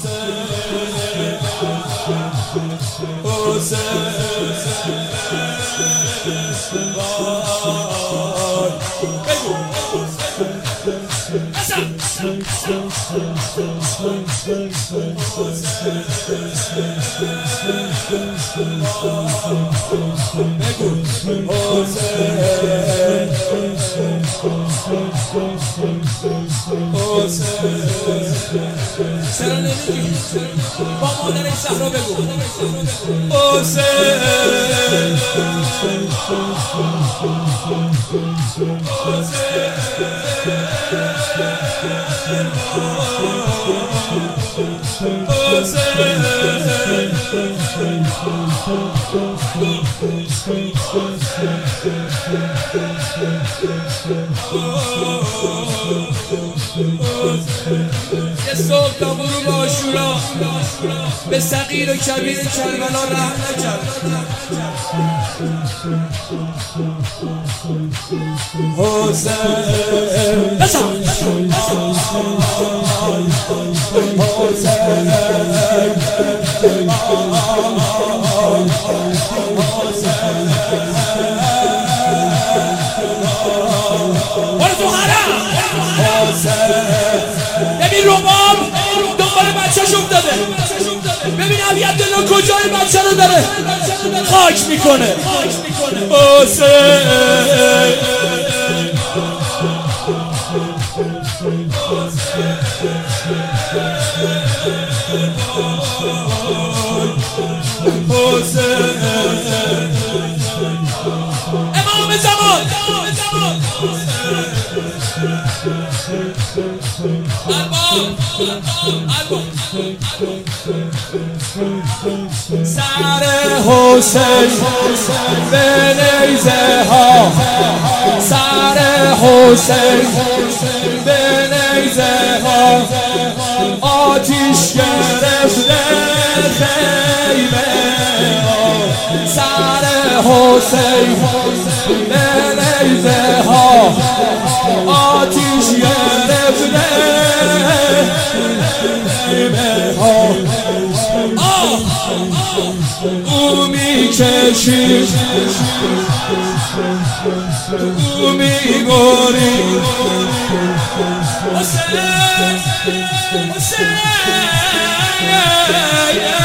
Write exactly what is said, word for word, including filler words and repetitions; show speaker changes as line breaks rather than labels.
چرا نمیگی؟ با مادر زهرا بگو حسین یه صبح تا غروب عاشورا به صغیر و کبیر کربلا رحم نکرد. حسین ببین روباب دنبال بچه‌ش افتاده، ببین علیعبدالله کجای بچه رو داره خاک میکنه. حسین امام زمان سر حسین به نیزه ها، سر حسین به نیزه ها آتیش گرفته خیمه ها، سر حسین به نیزه ها آتیش گرفته خیمه ها. او میکشید او میگوری حسین حسین